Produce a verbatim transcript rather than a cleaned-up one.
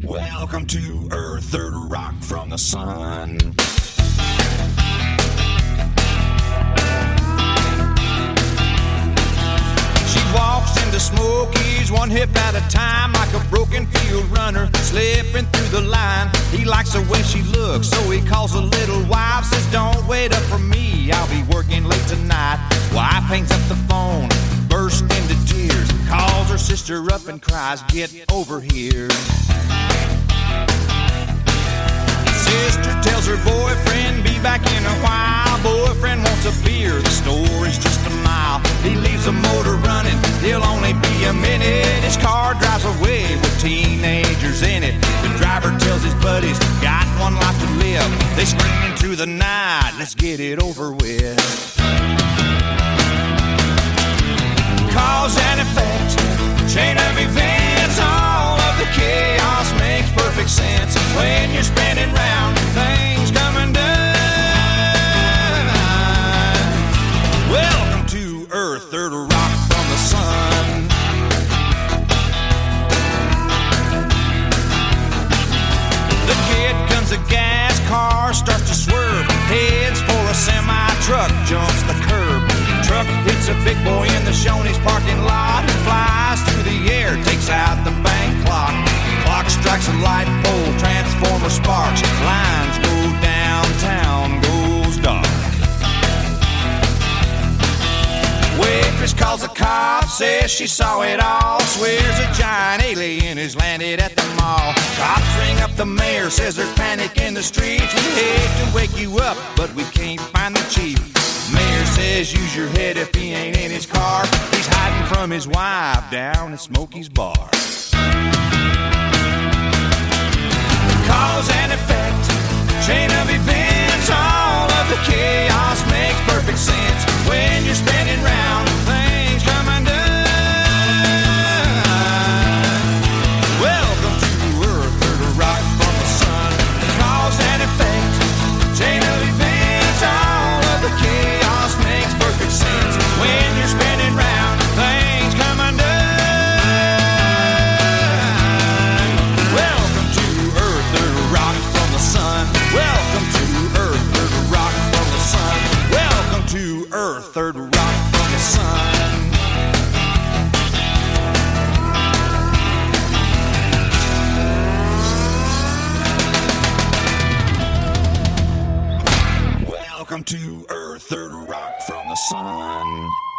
Welcome to Earth, third rock from the sun. She walks into Smokies one hip at a time, like a broken field runner slipping through the line. He likes the way she looks, so he calls a little wife, says don't wait up for me, I'll be working late tonight. Wife hangs up the phone, bursts into tears, calls her sister up and cries, get over here. Sister tells her boyfriend, be back in a while. Boyfriend wants a beer, the store is just a mile. He leaves the motor running, he'll only be a minute. His car drives away with teenagers in it. The driver tells his buddies, got one life to live. They scream into the night, let's get it over with. Cause and effect, chain of events, all of the chaos makes perfect sense. When you're spinning round, things come undone. Welcome to Earth, third rock from the sun. The kid guns a gas, car starts to swerve, heads for a semi-truck, jumps the curb. Truck hits a big boy in the Shoney's parking lot. He flies through the air, takes out the bank clock. Clock strikes a light pole, transformer sparks. Lines go downtown, goes dark. Waitress calls the cops, says she saw it all. Swears a giant alien has landed at the mall. Cops ring up the mayor, says there's panic in the streets. We hate to wake you up, but we can't find the chief. Mayor says use your head if he ain't in his car. He's hiding from his wife down at Smokey's bar. Cause and effect, chain of events, all of the chaos makes perfect sense. When you're spinning round, things come undone. Welcome to Earth, third rock from the sun. Cause and effect, chain of events, all of the chaos makes perfect sense. When you're spinning round, things come undone. Welcome to Earth, third rock from the sun. Welcome to Earth, third rock from the sun. Welcome to Earth, third rock from the sun. Welcome to Earth, third rock from the sun.